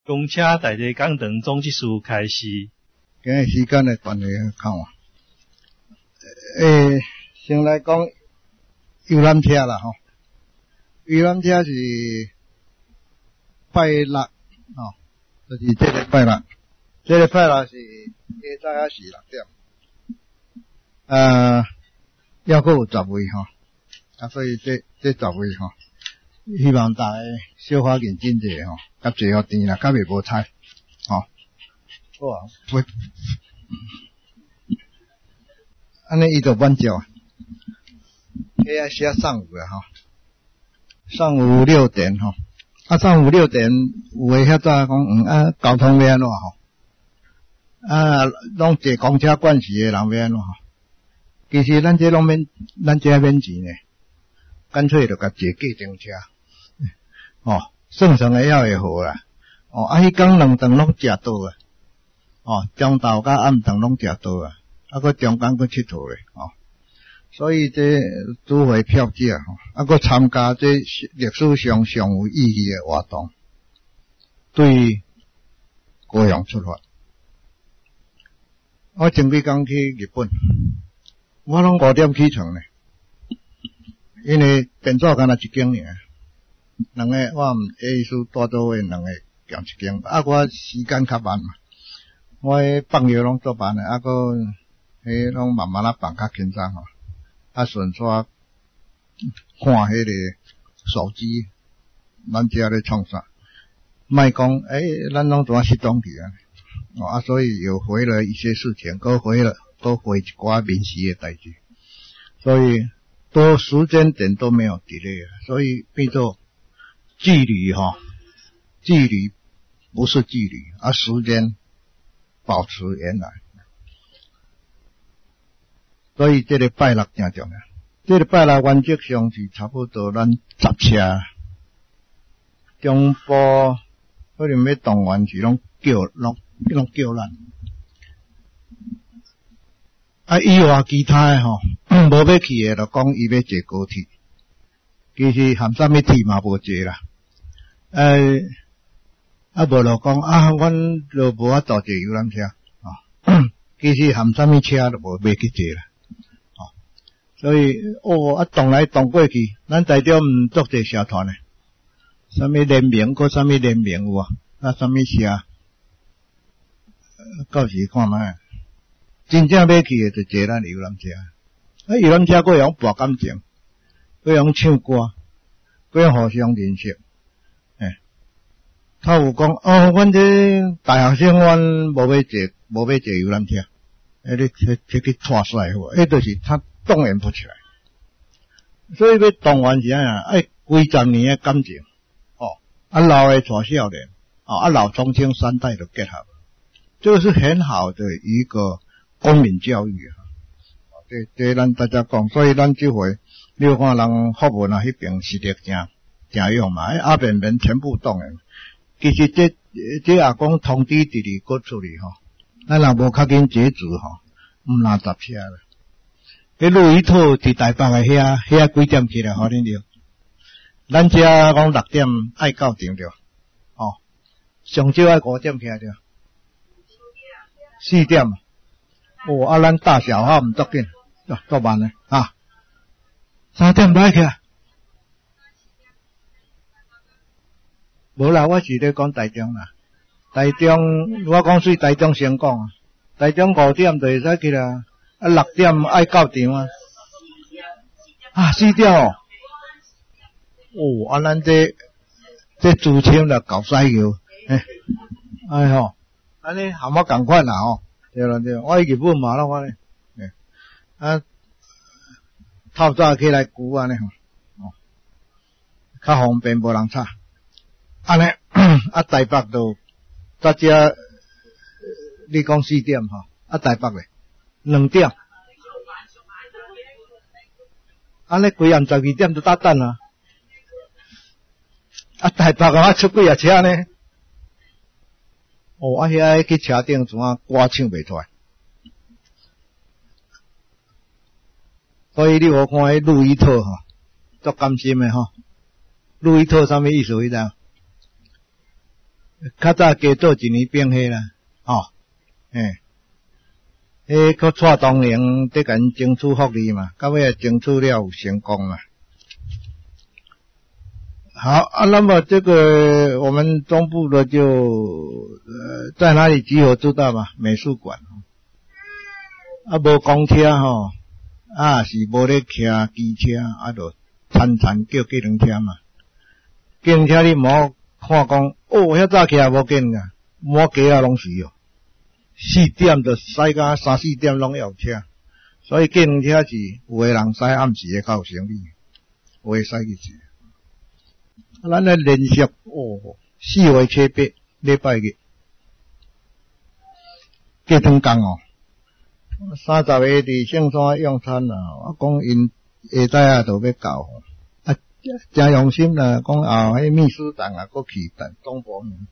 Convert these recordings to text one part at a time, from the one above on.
公车大地讲堂总技术开始。 今日时间的关系看啊，先来讲游览车啦吼。游览车是拜六就是这个拜六，这个拜六是下早是6点，还佫有10位吼，所以这10位吼，希望大家小可认真者吼，较最好甜啦，较袂无菜吼。好啊，喂，安尼伊就满足啊。遐写上午啊吼，上午6点吼，上午6点有诶遐早讲交通要安怎吼？拢坐公车惯时诶人要安怎吼？其实咱这拢免，咱这免钱诶，干脆就甲坐计程车，算算会还会好啦。迄天2顿拢食倒啊。中昼甲暗顿拢食倒啊，佫中间佫佚佗咧，所以这主会票价佫参加这历史上上有意义的活动，对高雄出发。我前几天去日本，我拢5点起床咧，因为便座干那一间尔，两个我意思大多位两个行一间，我时间较慢嘛。我放药拢做慢诶，佫拢慢慢放较轻松吼，顺续看迄个手机，咱遮咧创啥？莫讲咱拢怎失踪去啊？所以有回了一些事情，都回一寡民事诶代志，所以多时间点都没有 delay 所以变做距离距离不是距离，时间保持原来，所以这个拜六真重要。这个拜六原则上是差不多咱10车，中部可能要动员是拢叫咱。以外其他诶无要去诶，就讲伊要坐高铁，其实含啥物铁嘛无坐啦。无就讲阮就无法度坐游览车其实含啥物车都无要去坐啦所以动来动过去，咱台中足侪社团诶，啥物联名，搁啥物联名有啥物社，到时看卖，真正要去诶就坐咱游览车，游览车佫用博感情，佫用唱歌，佫用互相认识。他有讲阮这大学生，阮无要坐游览车，你去拖甩好，就是他动员不起来。所以要动员是怎样？几十年的感情，老的带少年，老中青三代都结合，这个是很好的一个公民教育对咱大家讲，所以咱这回你有看人福文迄边实力真用嘛，阿扁人全部动员。其实这也讲通知直直搁出去咱若无较紧截止毋拿10车啦。路易兔伫台北诶遐几点起来好恁着？咱遮讲6点爱到场着，上少爱5点起来着，4点。咱大小号毋足紧，足慢诶3点来起来。无啦，我是咧讲台中啦。台中，我讲算台中先讲台中5点就会使去啦，6点爱到场4点咱这主签啦搞西游，安尼含我共款啦对啦，我去日本嘛我咧，透早起来久安尼较方便无人吵。安尼台北就大家你讲4点台北咧2点，安尼规暗12点就等啦。台北出几车呢？遐去车顶怎歌唱袂出来？所以你有看迄路易特足甘心诶路易特啥物意思？你知？ 较早加做一年兵迄啦，迄个蔡东营得甲因争取福利嘛，到尾争取了有成功嘛。好啊，那么这个我们中部的就在哪里集合知道吗？美术馆啊，无公车吼，啊是无咧骑机车，啊就参叫计程车嘛。计程车你莫看讲，遐早起也无见噶，满街啊拢是哦，4点就驶到3、4点拢要车，所以计程车是有个人驶暗时会较有生意，有个驶去是。咱咧连续4月初8礼拜日，过汤工30个伫圣山用餐啦。我讲因下仔啊就要到，真用心啦。讲迄秘书长啊，搁去东部门，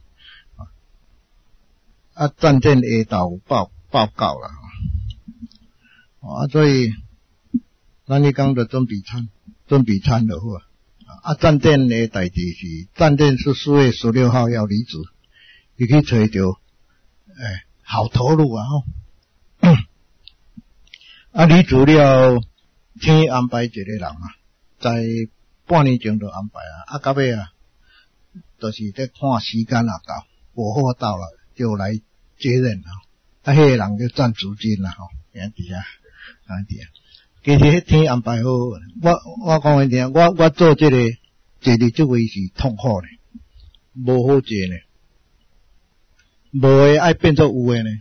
战舰下昼报告啦。所以咱迄讲就准备餐就好啊。战舰的代志是，战舰是4月16号要离职，你去找着，好投入啊离职了，天安排一个人在半年前就安排到尾就是在看时间到，不好到了就来接任迄个人就赚资金啦兄弟啊。其实迄天安排好，我讲一定，我做这个坐伫这位是痛苦的，无好坐呢，无的爱变做有的呢，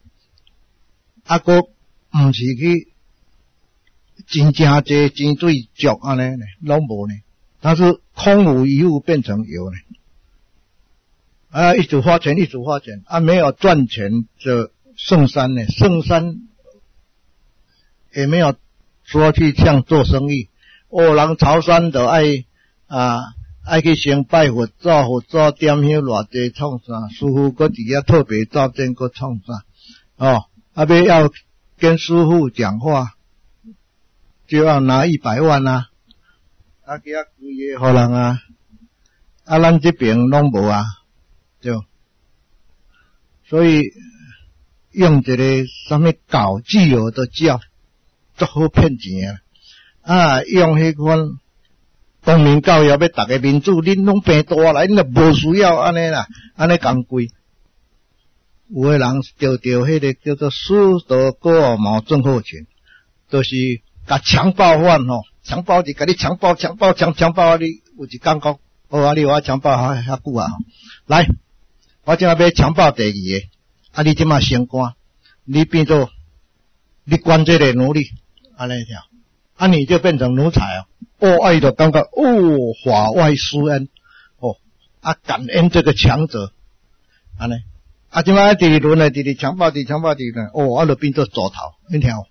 佫毋是去真正济真对足安尼呢，拢无呢，它是空无一物变成有呢，一直花钱，没有赚钱就圣山呢，圣山也没有说去像做生意，人潮汕就爱去先拜佛造佛点香偌济创啥，师傅搁伫遐特别造证搁创啥要跟师傅讲话就要拿100万给他规个互人咱这边拢无就所以用一个什么搞自由的教足好骗钱用迄款公民教育要大家民主，恁拢病大啦，恁就无需要安尼啦，安尼讲贵。有个人钓迄个叫做师德国毛郑厚群，就是甲强暴犯强暴就甲你强暴，你有一感觉，你我强暴遐久来，我今仔要强暴第2个，你即马升官，你变做你管这个奴隶。安尼条，你就变成奴才伊就感觉法外施恩感恩这个强者，安尼即摆第2轮呢，第2强暴呢，就变做左头，你听，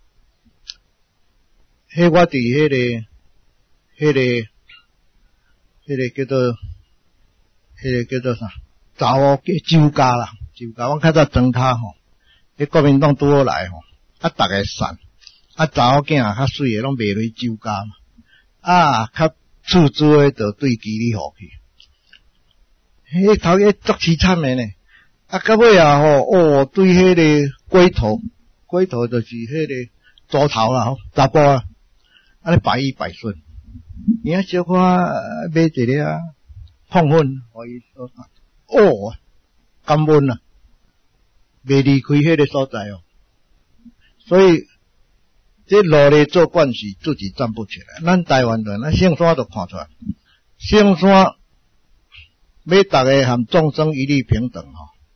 我伫迄个叫做啥？查某酒家啦，我较早庄脚国民党拄好来逐个散。查某囝较水诶，拢卖落去酒家嘛。较出租诶，就对基里互去。迄头家足凄惨诶呢。到尾对迄个龟头就是迄个猪头啦，查甫安尼百依百顺。你小可买一个碰粉，互伊感恩袂离开迄个所在所以。这努力做惯事，自己站不起来。咱台湾人，圣山就看出来，圣山要大家和众生一律平等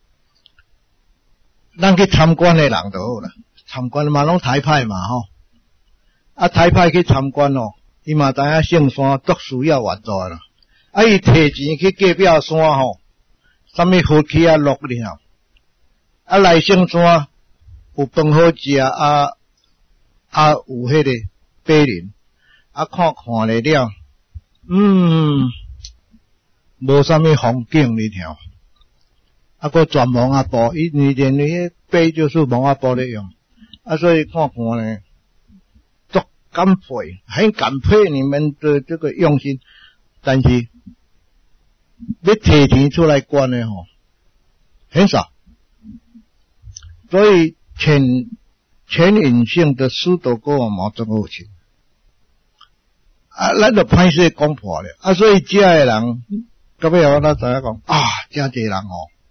咱去参观的人就好啦，参观嘛拢台派嘛台派去参观伊嘛知影圣山足需要援助啦。伊摕钱去隔壁山什么火气落了来圣山有饭好食有迄个碑林看了无啥物风景你听佫全蒙阿布伊连迄碑就是蒙阿布咧用所以看呢足感佩，很感佩你们的这个用心，但是要摕钱出来管的很少。所以全隐性的师德国毛真好清啊，咱就歹势讲破了啊，所以遮的人到尾我才知影讲啊，遮济人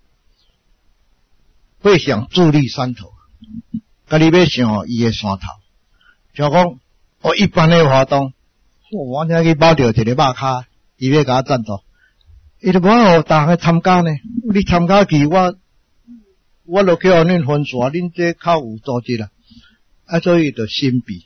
会想自立山头，家己要想伊的山头，像讲一般的活动，我今去包着一个肉卡，伊要甲我赞助，伊就无互大家参加呢，你参加去我就去互恁分线，恁这较有组织啦，啊，所以就心比，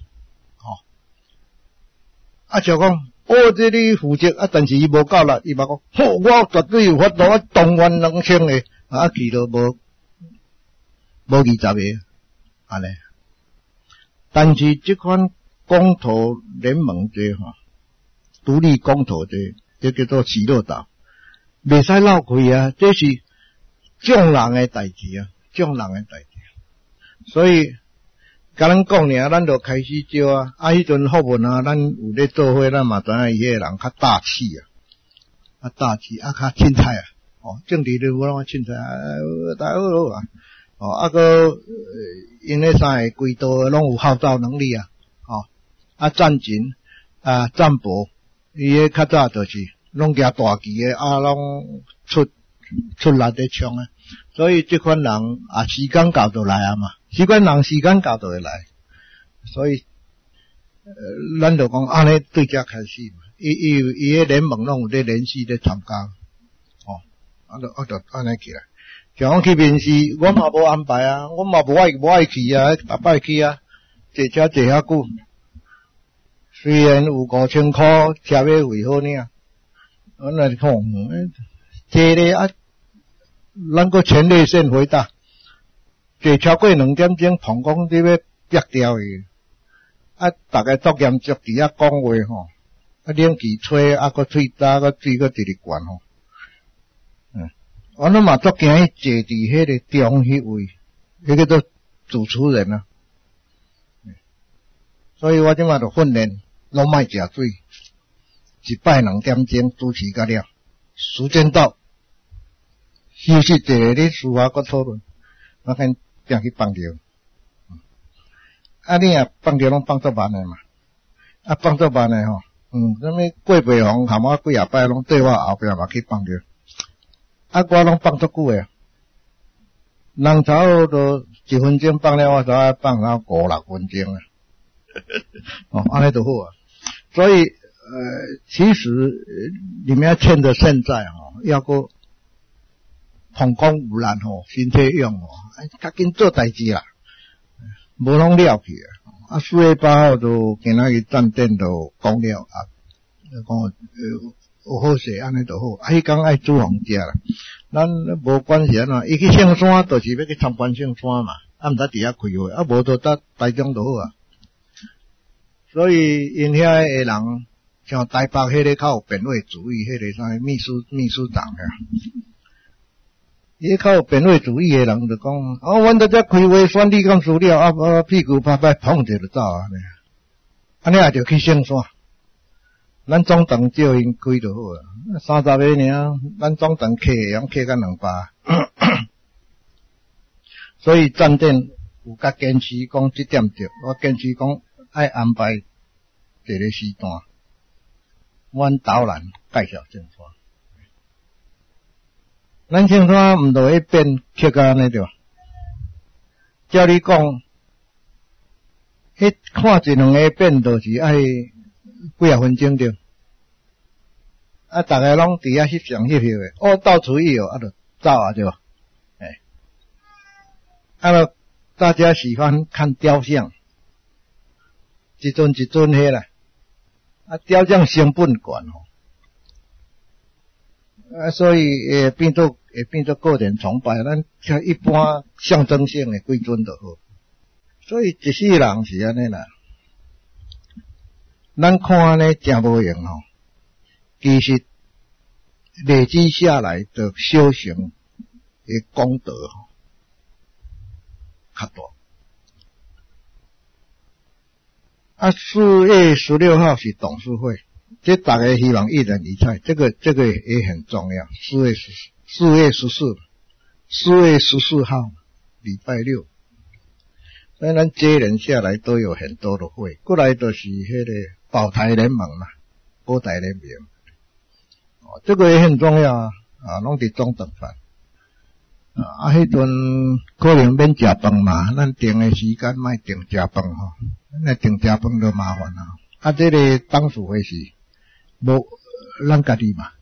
就讲，这你负责啊，但是伊无够力，伊嘛讲，我绝对有法度，我动员2000个，去都无20个，安尼。但是这款公投联盟这独立公投这叫做喜乐岛，袂使闹开啊，这是众人的代志啊，众人的代志。所以。甲咱讲尔，咱就开始招啊！迄阵学问啊，咱有咧做伙，咱嘛知影伊迄个人较大气啊，大气较凊彩政治就无啷凊彩大好啊，个因迄三个规道拢有号召能力啊，战前战博，伊迄较早就是拢举大旗的拢出力的冲啊，所以这款人时间到就来啊嘛。时间到就会来，所以咱就讲安尼对遮开始嘛。伊迄联盟拢有咧联系咧参加，就安尼起来。像讲去面试，我嘛无安排啊，我嘛无爱去啊，逐摆去啊，坐车坐遐久，虽然有5000块车马费好呢，我来看，坐咧咱个前列腺回答。坐超过2点钟，膀胱你要憋掉去，大家作严肃伫遐讲话冷气吹，个喙焦，个水个直直灌我们嘛作惊伊坐伫迄个中迄位，迄个做主持人啊。所以我即马就训练，拢莫食水，一摆2点钟主持到了，时间到，休息一下，你私下搁讨论，我看。定去放尿，你放尿拢放足慢的嘛，放足慢的什么过北红含我几摆拢对我后壁嘛去放尿，我拢放足久的，人差不多1分钟放了，我才放到5-6分钟安尼就好啊。所以其实你们要趁着现在要个。膀胱有力身体用较紧做代志啦，无拢了去4月8号就今仔日战电就讲了讲有好势安尼就好，迄天爱煮红食啦，咱无关系啊，伊去圣山就是要去参观圣山嘛，毋知伫遐开会，无就搭台中就好啊。所以因遐的人像台北迄个较有辩论主义，迄个啥秘书长伊较有辩论主义的人就讲，阮在遮开会选立委资料，屁股拍拍碰一下就走安尼也就去圣山，咱总长叫因开就好啊，30个尔，咱总长客用客到200，所以战电有甲坚持讲这点着，我坚持讲爱安排一个时段，阮导览介绍圣山。咱圣山毋就会变刻安尼着，照你讲，看1-2个变就是爱几分钟着，大家拢伫遐翕相翕的，到处去就走对吧？大家喜欢看雕像，一尊一尊迄啦，雕像成本悬所以会变做个人崇拜，咱像一般象征性的几尊就好。所以一世人是安尼啦，咱看安尼真无用其实累积下来的修行的功德较大。4月16号是董事会。这大家希望一人一菜，这个也很重要。4月14 4月14号礼拜六，所以咱接连下来都有很多的会，过来就是迄个保台联盟嘛，保台联盟，这个也很重要啊，拢伫中等饭。迄阵可能免食饭嘛，咱定的时间莫定食饭吼，那定食饭就麻烦啊。这个党主会是无咱家己嘛，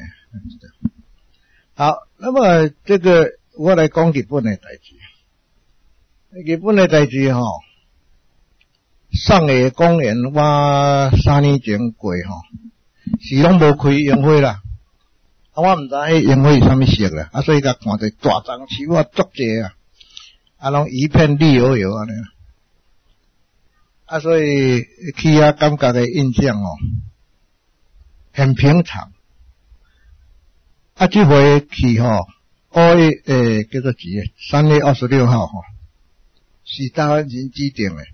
好，那么这个我来讲日本的代志。日本的代志吼，上个公园我3年前过吼，是拢无开宴会啦。我毋知迄烟火是啥物色啦，所以甲看者大樟树啊，足济啊，拢一片绿油油安尼，所以去遐感觉的印象很平常。这回去吼，3月26号是台湾人指定的。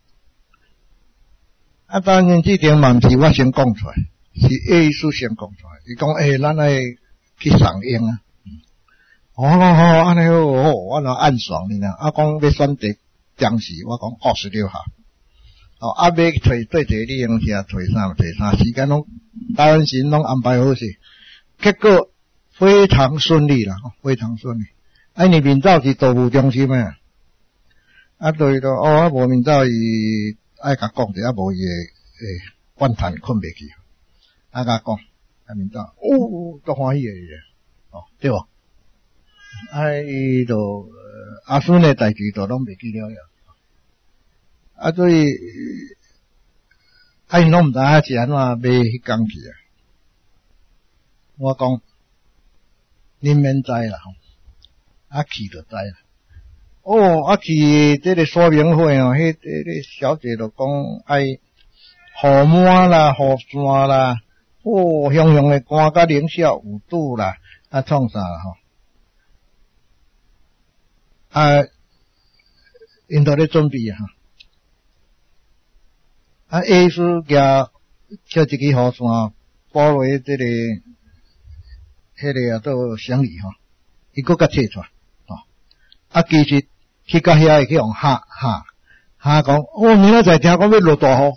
台湾人指定嘛毋是我先讲出来。是叶医师先讲出来，伊讲咱来去赏樱啊。好，安尼好，我就暗爽你呢。讲要选择当时，我讲26号。要找对你用下找啥，时间拢台湾神拢安排好势，结果非常顺利啦，非常顺利。你明早是动物中心诶，对咯，我无明早伊爱甲讲者，无伊怨叹困袂去。甲讲，明早足欢喜诶，对无？伊就阿孙诶代志就拢袂记了呀。所以因拢毋知影是安怎买迄工去啊。我讲，恁免知啦，去就知啦。去这个说明会迄个小姐就讲爱雨满啦，雨伞啦。雄雄的寒甲零下5度啦，创啥啦因都咧准备医师叫一支雨伞包落这个都行李伊搁甲摕出来其实去到遐会去用哈讲明仔载听讲要落大雨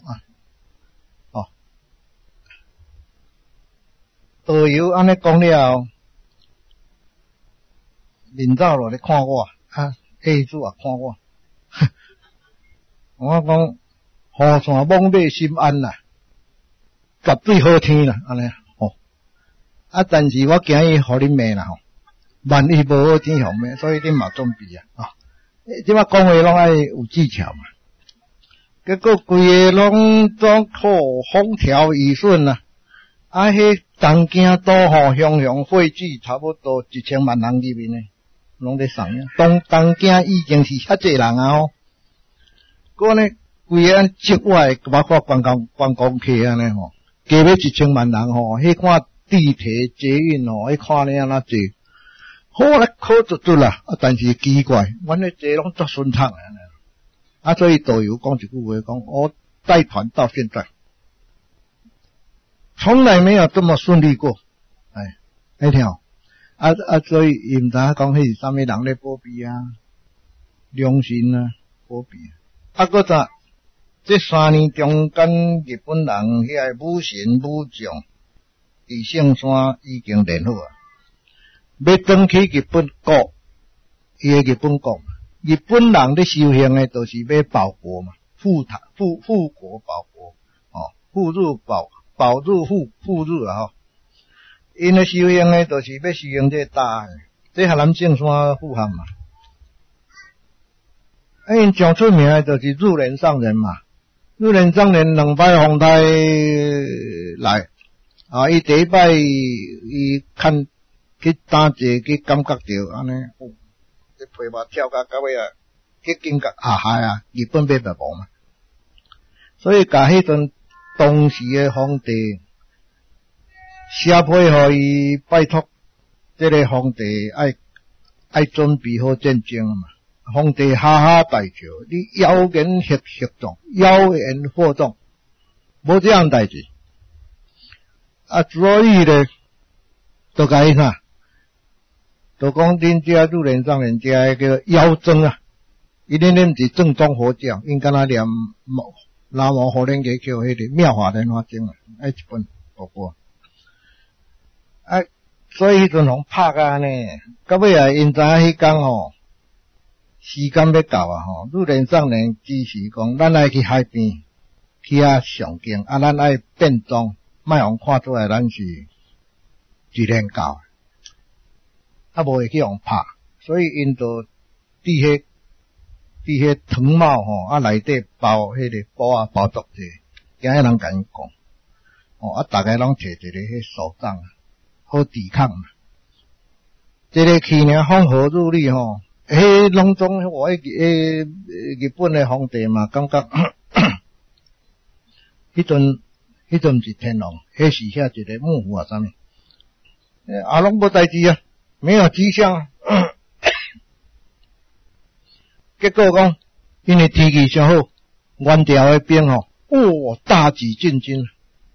导游安尼讲了，领导落来看我，业主也看我，我讲雨伞猛马心安啦，绝对好天啦，安尼但是我惊伊互恁骂啦万一无好天互骂，所以恁嘛准备即摆讲话拢爱有技巧嘛，结果规个拢总风调雨顺啦。迄东京都雄汇聚差不多1000万人入面呢，拢咧送呀。东京已经是遐济人个呢，规个室外包括观光客安尼加要1000万人迄看地铁捷运迄看咧安怎济，好来考足啦。但是奇怪，阮咧坐拢足顺畅所以导游讲一句话讲，我带团到现在。从来没有这么顺利过，你听所以伊毋知影讲迄是啥物人咧保庇良心保庇搁咋？这3年中间，日本人遐武神武将伫圣山已经练好要转去日本国，伊个日本国，日本人咧修行诶，就是要保国嘛，富国保国富入保入富入因的修行呢，就是要修行这大这海南圣山富汉嘛。因上出名的就是入人上人嘛，入人上人2摆风台来伊第一摆伊看去打者去感觉到安尼这皮毛跳到尾去感觉日本要灭亡嘛，所以甲迄阵当时的皇帝写批予伊拜托，这个皇帝爱准备好战争嘛。皇帝哈大笑，你妖言惑众，妖言惑众，无这样代志。所以呢，就甲伊啥， 就讲恁遮日莲上人遮叫妖僧啊，伊恁是正宗佛教，应该那念南无火莲给叫迄个妙法莲花经啊，一本不过，所以迄阵互拍啊呢，到尾啊，因知影迄天吼，时间要到啊吼，日莲上人指示讲，咱爱去海边去遐上经，咱爱变装，莫互看出来咱是自然教，无会去互拍，所以因就伫迄藤帽吼，内底包迄个布啊包足者，惊迄人甲因讲，大家拢摕一个迄手杖，好抵抗嘛。这个去年风和日丽吼，拢总我日本的皇帝嘛，感觉迄阵毋是天龙，迄是遐一个幕府啊啥物，拢无代志啊，没有迹象啊。结果讲，因为天气上好，元朝的兵吼，大举进军。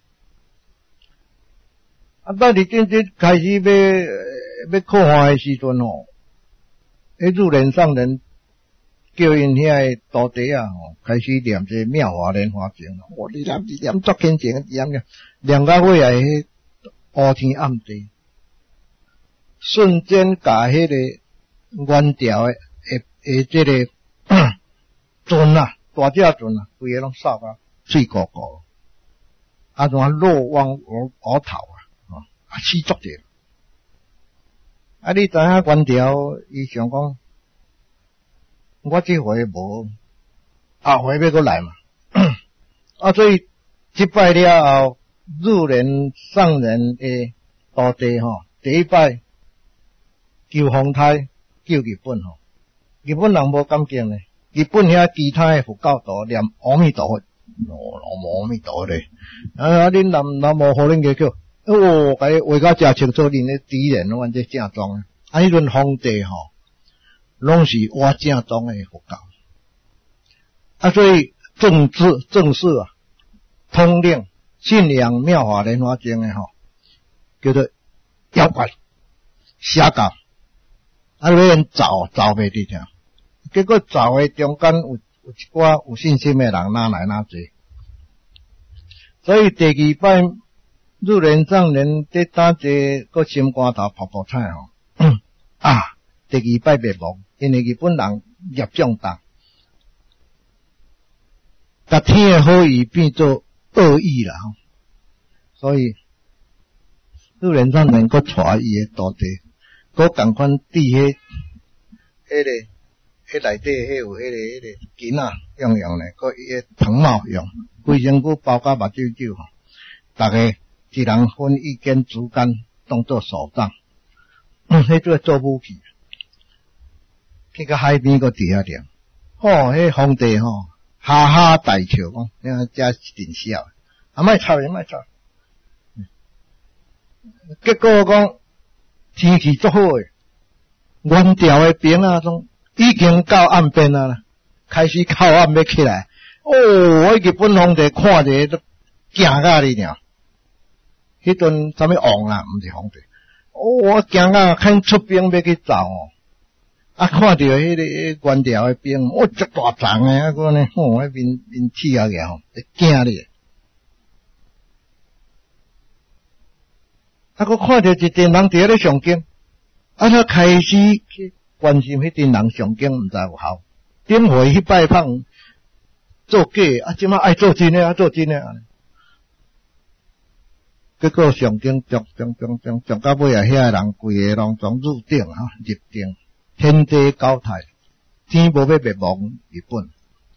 大举进军开始要靠岸的时阵吼，迄日莲上人叫因遐的徒弟啊吼，开始念这妙法莲华经。你念足虔诚，念到尾啊，迄乌天暗地，瞬间甲迄个元朝的这个船啊，大只船啊，规个拢扫啊，水糊糊，怎落往额头啊，死足者。你知影元朝伊想讲，我这回无，下回要搁来嘛。所以这摆了后，日莲上人的徒弟吼，第一摆救皇太，救日本吼。日本人无感激呢，日本遐其他的佛教徒念阿弥陀佛，阿弥陀佛咧，恁南无火莲给叫，甲伊画甲真清楚，恁咧敌人阮这正宗的，迄阵皇帝吼，拢是画正宗的佛教，所以正式啊，统领信仰妙法莲华经的吼，叫做妖怪邪教。要人走袂得听，结果走的中间有一寡有信心的人哪来哪济，所以第二摆日莲上人在打这个心肝头泡菜吼，第二摆灭亡，因为日本人业障重，甲天的好意变做恶意啦，所以日莲上人搁带伊的徒弟。搁共款伫迄内底迄有迄个金啊用咧，搁伊个藤帽用，规身躯包甲目睭吼，大家一人分一根竹竿当做手杖，迄做武器，去到海边搁伫遐念，迄皇帝吼哈哈大笑讲，这是真笑，莫吵，结果讲。天气足好诶，元朝的兵啊，已经到岸边啊啦，开始靠岸要起来。我日本皇帝看着都惊甲哩了。迄阵啥物王啊，毋是皇帝。我惊甲肯出兵要去走看着迄个元朝的兵，足大丛诶，个呢，迄面气啊个吼，惊哩。我看到一群人伫咧上经，他开始去关心迄群人上经，毋知有效。顶回去拜访做假，即马爱做真诶，做真诶。结果上经上到尾啊，遐人规个拢总入定入定，天地交泰，天无要灭亡日本。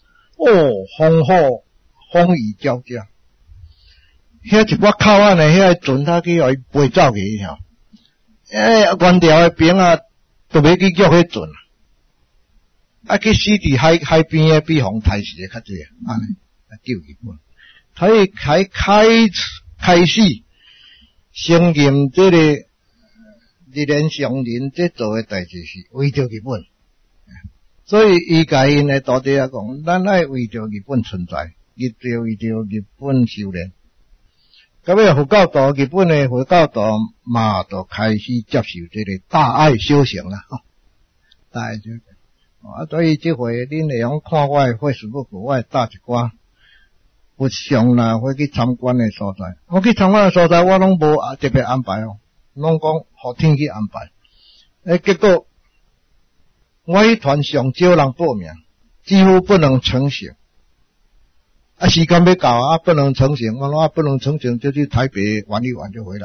风雨交加。遐一寡靠岸诶，遐船他去互伊飞走去吼。元朝诶兵啊，都要去叫迄船去死伫海边诶，比方太死诶较济救日本。他开始承认这个日莲上人这做诶代志是为着日本，所以伊甲因诶徒弟讲，咱爱为着日本存在，为着日本修炼。 到尾佛教徒，日本的佛教徒嘛，就开始接受这个大爱修行啦，大爱修行。所以这回恁会用看我的 Facebook， 我会搭一寡佛像啦，或去参观的所在。我去参观的所在，我拢无特别安排哦，拢讲互天去安排。结果我迄团上少人报名，几乎不能成行。时间要到不能成行，我说不能成行，就去台北玩一玩就回来。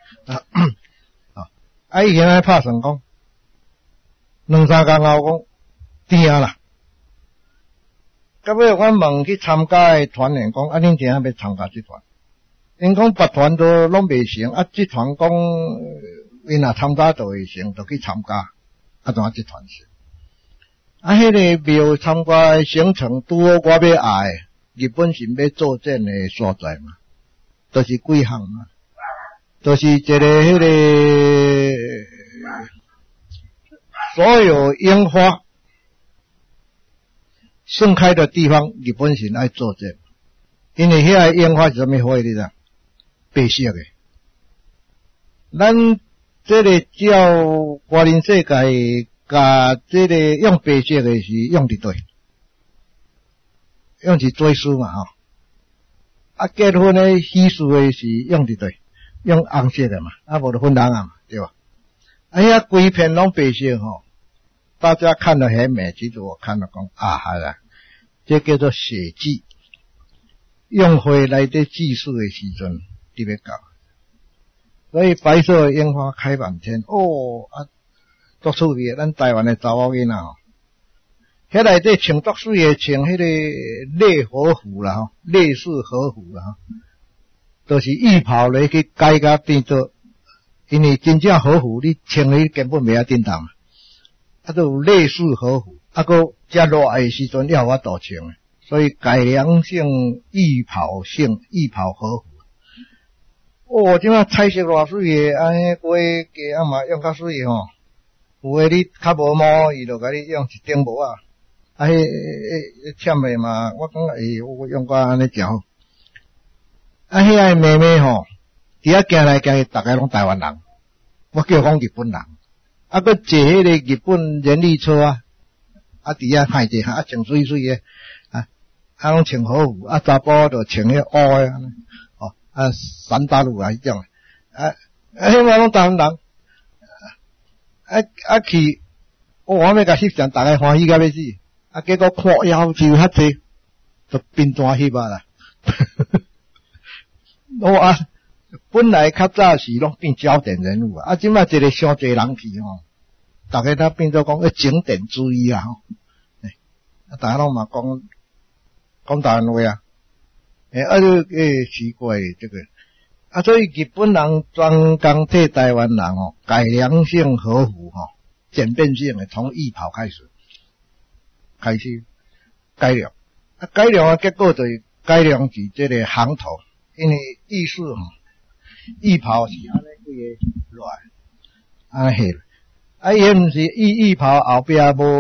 伊现在拍算讲，2、3天后讲定啦。到尾我问去参加的团员讲，恁怎样要参加这团？因讲别团都拢未成，这团讲因若参加就会成，就去参加。怎这团是？迄个庙参加的行程，拄好我要爱的。日本是要作战的所在嘛，都、就是几项嘛，都、就是一个迄个所有樱花盛开的地方，日本是爱作战，因为遐个樱花是什么花？你知道？白色的。咱这个照华人世界，甲这个用白色的是用伫对。用是做事嘛结婚的喜事的是用伫对，用红色的嘛，无就粉红啊嘛，对吧？遐规片拢白色大家看了很美，其实我看了讲好啦，这叫做血祭，用火来的祭祀的时阵特别搞，所以白色的樱花开满天足趣味，咱台湾的查某囡仔迄内底穿足水诶，穿迄个类和服啦，类似和服啦，都、就是浴袍来去改甲变做，因为真正和服你穿咧根本袂晓叮当，都有类似和服，个遮热诶时阵要我度穿诶，所以改良性浴袍和服。即摆彩色偌水诶，迄花加嘛用较水有诶你较无毛，伊就甲你用一顶帽啊。忝诶嘛，我讲我用过安尼真好。遐个妹妹伫遐行来行去，大概拢台湾人，我叫讲日本人。佫坐迄个日本人力车伫遐派者穿水水诶，拢穿好服，查甫就穿迄乌诶，三大路迄种迄嘛拢台湾人。去，我要甲翕相，大家欢喜甲要死。结果看要求较济，就变单翕啦。本来较早是拢变焦点人物即摆一个伤济人去大家都变做讲景点之一大家拢嘛讲台湾话奇怪这个所以日本人专工替台湾人改良性和服简便性的，从浴袍开始改良的结果就是改良是这个行头，因为意思浴袍是安尼几个落来，安尼下，伊毋是浴袍后壁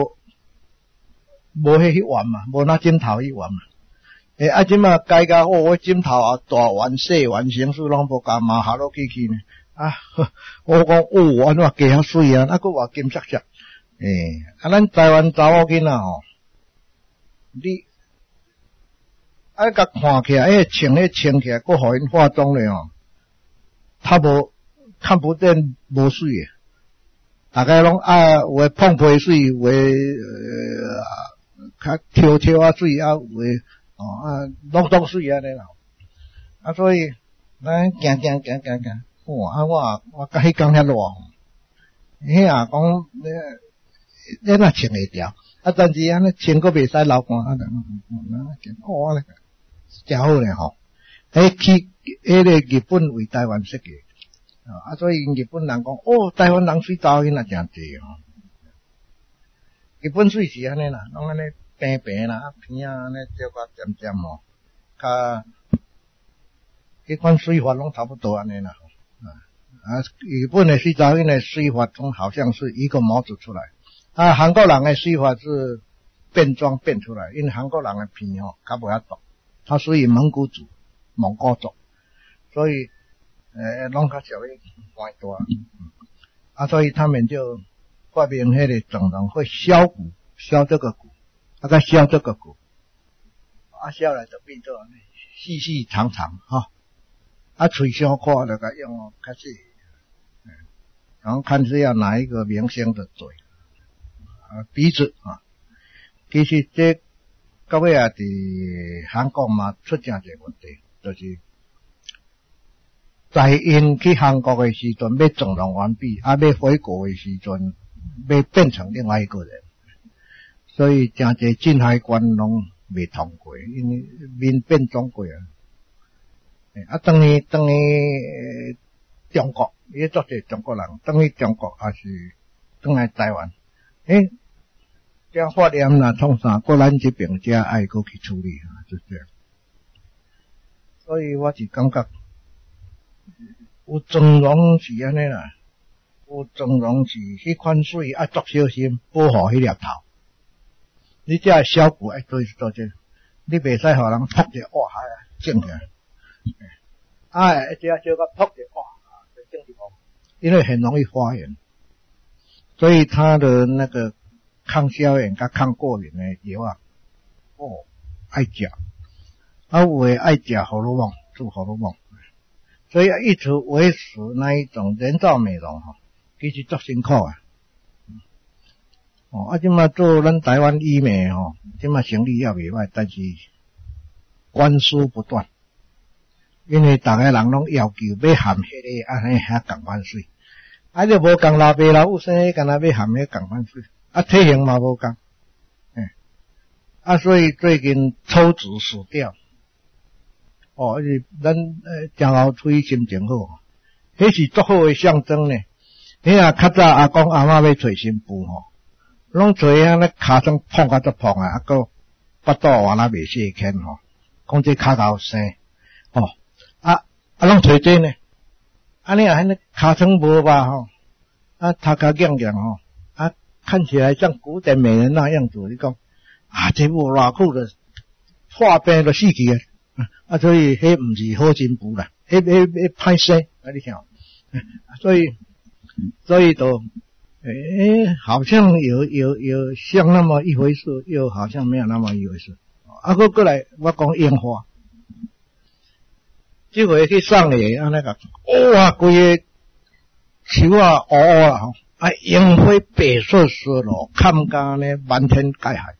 无迄丸嘛，无那枕头迄丸嘛，即马改甲我枕头大丸、细丸、形式拢无共嘛，Hello Kitty 呢？我讲安怎加遐水啊？佫话金色色，咱台湾查某囡仔你甲看起来，穿起来，佫互因化妆咧他无看不见无水诶，大概拢有诶碰皮水，有诶较跳水有诶拢当水安尼啦。所以咱行，我甲迄工遐热，迄讲你若穿会掉。但是安尼穿佫袂使流汗真好咧迄个日本为台湾设计所以日本人讲台湾人水查某囡仔真济日本水是安尼啦，拢安尼平平啦，片安尼照甲尖尖较迄款水法拢差不多安尼啦日本的水查某囡仔水法中好像是一个模子出来。韩国人的水法是变装变出来，因为韩国人的片较无遐大，他属于蒙古族， 所以拢较少去关大，所以他们就发明迄个整容会削骨，削这个骨，再削这个骨，削来就变做细细长长嘴伤看就甲用较细，然后看是要哪一个明星的嘴鼻子其实这到尾伫韩国嘛出现一个问题，就是在因去韩国的时阵要整容完毕，要回国的时阵要变成另外一个人，所以真侪进海关拢未通过，因为面变中国等于中国，伊做者中国人，等于中国还是等来台湾，这发炎啦创啥，过咱这边才爱过去处理就这样。所以我是感觉有整容是安尼啦，有整容是迄款水要作小心保护迄粒头。你这小骨爱做这，你袂使互人扑一哇整起来。这小个扑一哇整起来，因为很容易发炎，所以他的那个抗消炎甲抗过敏的药爱食，有的爱食荷尔蒙，治荷尔蒙，所以一直维持那一种人造美容其实足辛苦即嘛做咱台湾医美即嘛生意也袂歹，但是官司不断，因为大家人拢要求要含迄个安尼遐共款水，就无共老爸老母生干那要含迄共款水，体型嘛无共，所以最近抽脂死掉，咱真后推心情好，迄是足好的象征呢。你较早阿公阿嬷要找新妇拢做安尼骹上碰甲足碰个巴肚原来未细牵讲这骹头生拢找这呢，你安尼骹床无吧头壳硬硬看起来像古典美人那样子，你讲这无偌久的破病就死去所以迄毋是好新妇啦，迄歹生你听，所以都好像有像那么一回事，又好像没有那么一回事。过来我讲樱花，这回去送的安尼个，规个树乌啦樱花白色色咯，看甲呢满天盖海。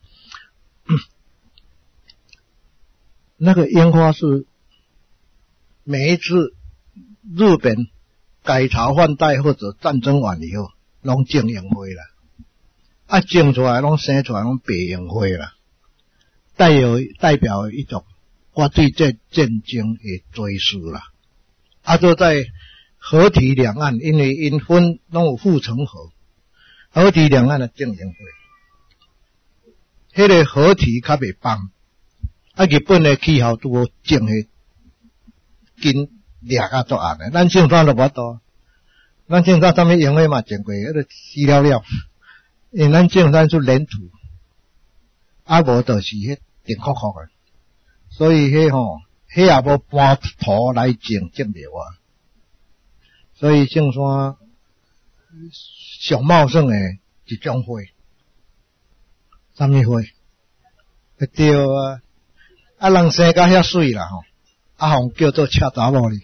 那个樱花是每一次日本改朝换代或者战争完以后拢种樱花啦，种出来拢生出来拢白樱花啦，代表一种我对这战争的追思啦。就在河堤两岸，因为因分拢有护城河，河堤两岸的种樱花，迄个河堤较袂放。日本的气候拄好种迄根掠甲足红的，咱种啥都无多，咱种啥啥物樱花嘛种过，死了了，因为咱种啥是粘土，无就是迄定酷酷的，所以迄也无搬土来种袂活，所以种啥上茂盛的一种花，啥物花？对人生甲遐水啦互叫做恰查某哩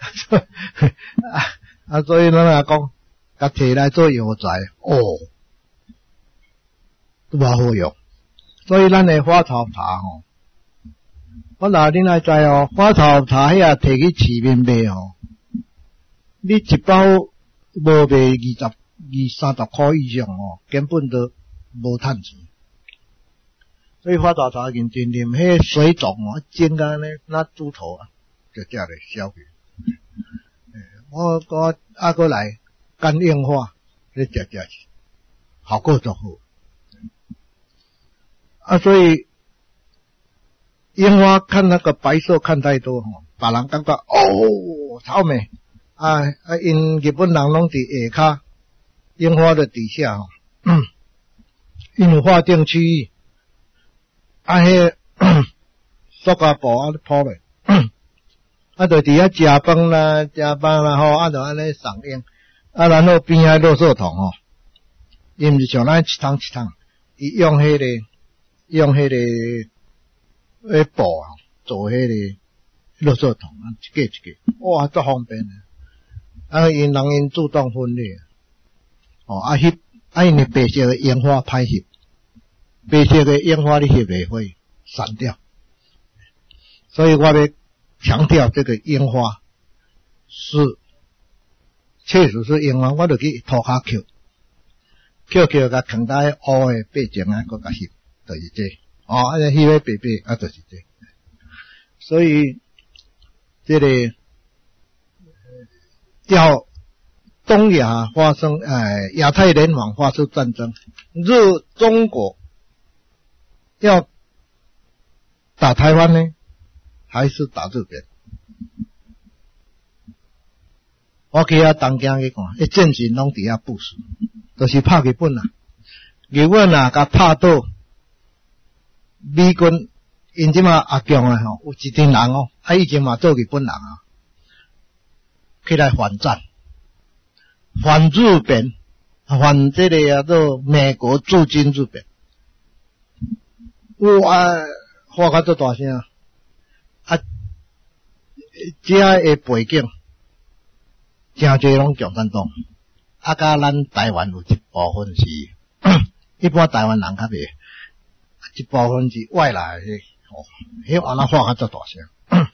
所以咱也讲甲摕来做药材都无好用。所以咱的花草茶我若恁爱知花草茶遐摕去市面卖你一包无卖20-30块以上根本都无趁钱。所以花草茶认真啉，迄水肿煎甲呢那猪头就这样的消去。我过来干樱花，你食效果就好。所以樱花看那个白色看太多别人感觉超美因日本人拢伫下骹樱花的底下因有划定区域迄塑胶布铺咧就伫遐食饭啦，就安尼赏樱，然后边仔垃圾桶伊毋是像咱一桶一桶，伊用迄个布做迄个垃圾桶，一个一个，哇，足方便的。因自动分类，因为白色的烟花歹翕，白色的烟花你翕袂会散掉，所以我要强调这个烟花是确实是烟花，我就去涂骹扣，甲藏在乌的背景搁甲翕，就是这，翕个白白就是这，所以这个要东亚发生亚太联网发生战争，中国要打台湾呢，还是打日本？我去遐东京去看，战争拢伫遐部署，就是拍日本啊。日本啊，甲拍倒美军，因即马阿强啊有一群人以前嘛做日本人起来反战，反日本，反这个叫做美国驻军日本。哇，话较做大声这的背景真侪拢共产党，甲咱台湾有一部分是一般台湾人较袂，一部分是外来的，迄安那话较做大声。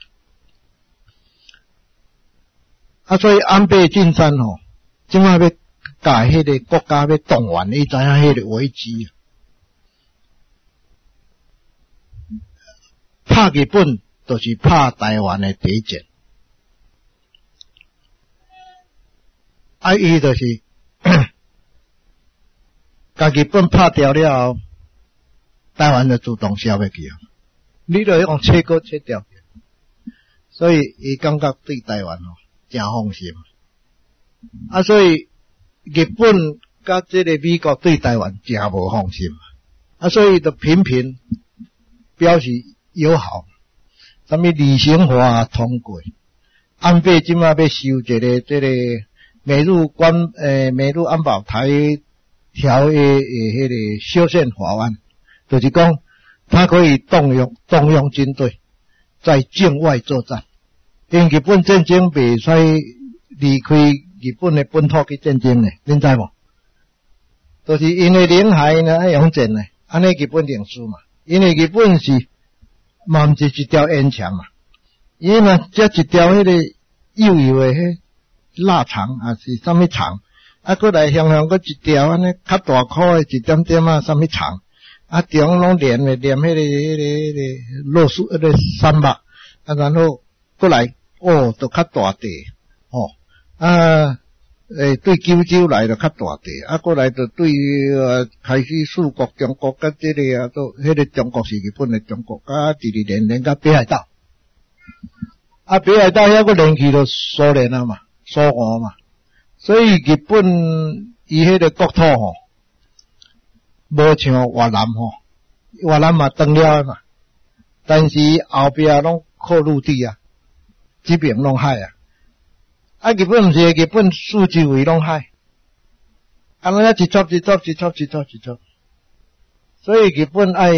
所以安倍晋三即摆要甲迄个国家要动员，伊知影迄个危机，拍日本就是拍台湾的第一箭。伊就是甲日本拍掉了后，台湾就自动消灭去你就用切割切掉，所以伊感觉对台湾真放心。所以日本甲这个美国对台湾真无放心，所以就频频表示友好，什么李承华通过，安倍即马要修一个这个美日安保台条约的迄个修宪法案，就是讲他可以动用军队在境外作战，因为日本战争袂使离开日本的本土去战争呢，恁知无？就是因为领海呢爱用战呢，安尼日本领输嘛，因为日本是嘛毋是一条烟墙嘛，因为嘛这一条迄个幼幼的迄腊肠还是什么肠，过来向搁一条安尼较大颗的一点点什么肠，中拢连迄个落树迄个山脉，然后过来就较大地对九州来就较大地，过来就对开始四国中国甲这个都迄个中国是日本的中国，直连到北海道，北海道遐个连去就苏联啊嘛。苏俄嘛，所以日本伊迄个国土无像越南越南嘛断了嘛，但是后边拢靠陆地这边拢海日本毋是，日本四周围拢海，安尼一撮，所以日本爱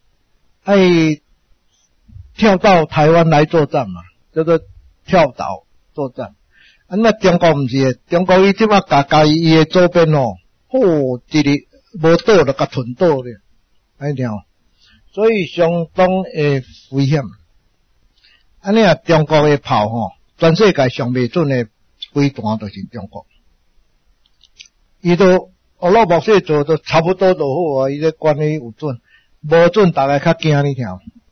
跳到台湾来作战嘛，叫做跳岛作战。中国毋是，中国伊即马甲伊的周边一日无倒就甲吞倒咧，安尼所以相当的危险。安尼中国的炮全世界上袂准的飞弹就是中国，伊都俄罗斯做都差不多就好伊咧管理有准，无准大家较惊你听。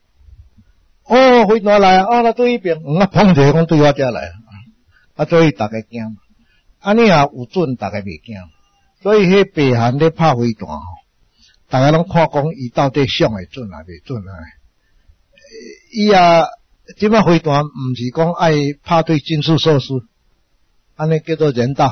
飞弹来那对迄边，碰者讲对我遮来。所以大家惊，安尼有准，大家袂惊。所以迄北韩咧拍飞弹大家拢看讲伊到底上会准袂准伊即摆飞弹毋是讲爱拍对军事设施，安尼叫做人道。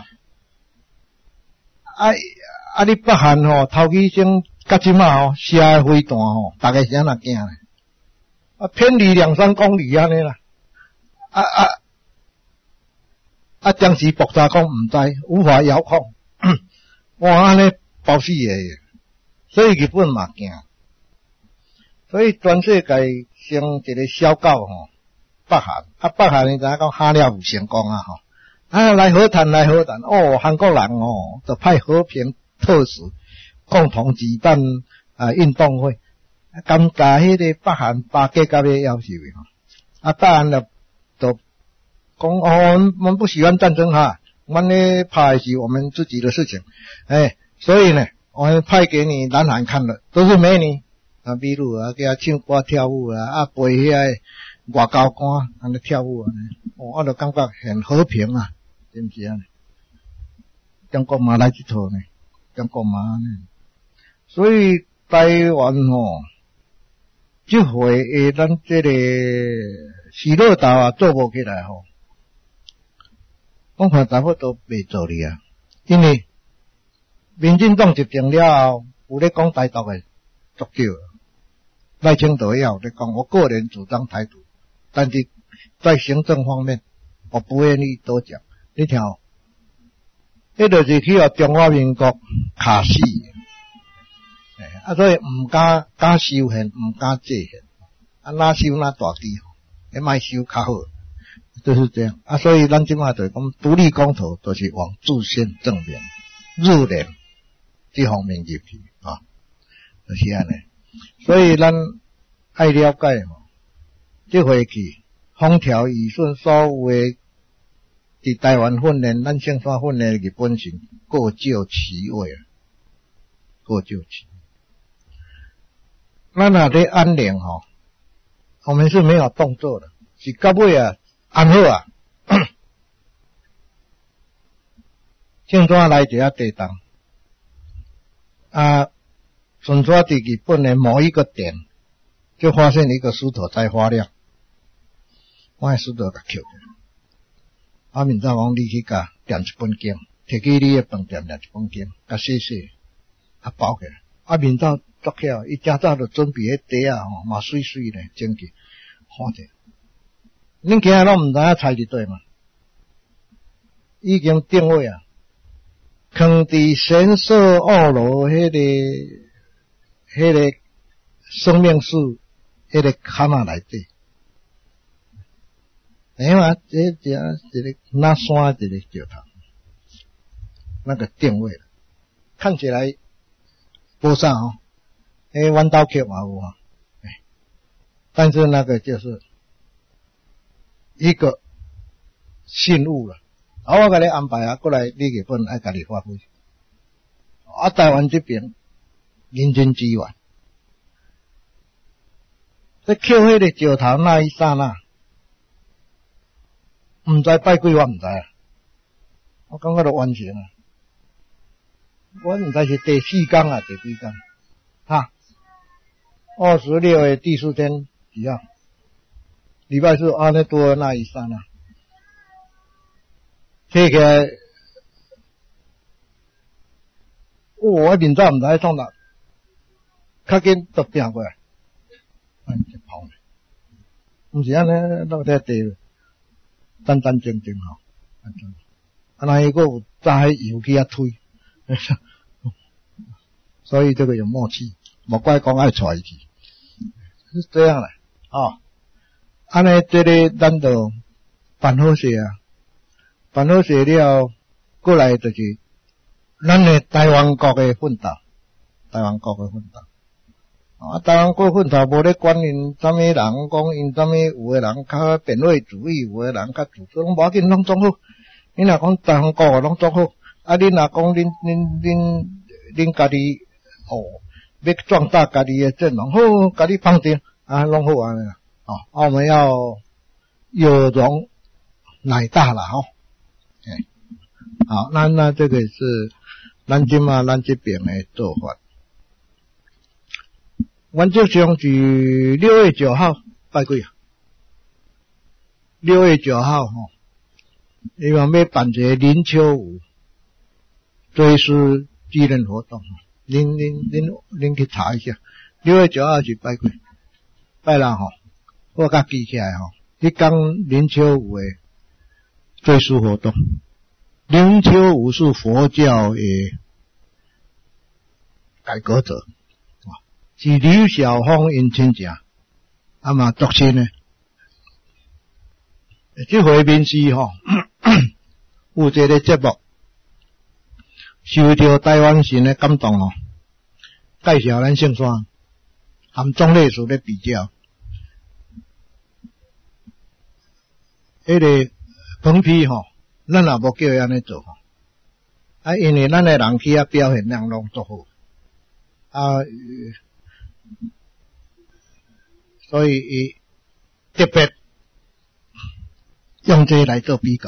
你北韩头几先甲即摆射飞弹大家是安那惊咧？偏离2-3公里安尼啦。 当时爆炸讲唔知，无法遥控，哇，安尼包死个，所以日本嘛惊，所以全世界成一个小狗吼，北韩，北韩你知影讲哈了有成功啊吼，来和谈，哦，韩国人哦，就派和平特使共同举办运动会，感甲迄个北韩巴结甲要夭寿吼，北韩就讲哦，我们不喜欢战争哈，我们呢怕的是我们自己的事情，所以呢，我们派给你南韩看的都是美女比如给他唱歌跳舞陪遐外交官安尼跳舞我就感觉很和平啊，是不是啊？中国嘛来这套呢，中国嘛呢，所以台湾这回咱这个喜乐岛做不起来我看大部都袂做哩啊，因为民进党执政了后，有咧讲台独的足少，赖清德也有咧讲，我个人主张台独，但是在行政方面，我不愿意多讲。你听迄就是去互中华民国卡死，所以唔敢修宪，唔敢制宪，哪修哪大滴，你莫修较好。就是这样所以咱即马就讲独立公投，就是往制宪正面入联这方面入去就是安尼。所以咱爱了解这回去风调雨顺，所有的伫台湾训练，咱先山训练日本人各就其位各就其。咱若咧安宁我们是没有动作的，是到尾安好正怎来一下地动顺抓伫日本的某一个点，就发现一个石头在发亮，我的石头甲捡起来，明早讲你去甲点一本经，摕去你的饭店点一本经，甲洗洗，包起来，明早作起来，伊正早就准备迄茶嘛水水咧，整起，看者。恁今日拢毋知影猜一对嘛？已经定位囥伫神社二楼迄个生命树迄个坎仔内底。嘛，这一个那山一个石头，那个定位了，看起来不啥弯刀刻嘛有但是那个就是一个信物了。我给你安排过来，你日本爱家己发挥。台湾这边人间资源，在捡迄个石头那一刹那，唔知拜几我唔知我感觉就完成我唔知是第4天第几天26的第4天几号？礼拜四那多那一刹那，摕起来，我明早唔知创哪，较紧就拼过来，就跑了。唔是安尼，落在地，战战兢兢那一个有早油去推，所以这个有默契，莫怪讲爱带去，是这样的安尼这个咱就办好势办好势了，过来就是咱的台湾国的奋斗，台湾国的奋斗台湾国奋斗无咧管因什么人讲因什么，有的人较辩论主义，有的人较主张，无要紧，拢总好。你若讲台湾国拢总好，你若讲恁家己要壮大家己的阵容，好，家己放定拢好安尼我们要有容乃大啦好，那这个是咱即马咱这边的做法。阮就上是6月9号拜几6月9号希望要办一个林秋舞追思纪念活动您去查一下，6月9号是拜几拜啦我甲记起来迄天灵丘有诶追思活动，灵丘有是佛教诶改革者，是李小凤因亲戚，嘛独亲诶。这回面试吼，有一个节目，受到台湾神诶感动哦，介绍咱圣山含总历史咧比较，迄个分批吼，咱也无叫伊安尼做吼，因为咱诶人去遐表现量拢足好，所以伊特别用这来做比较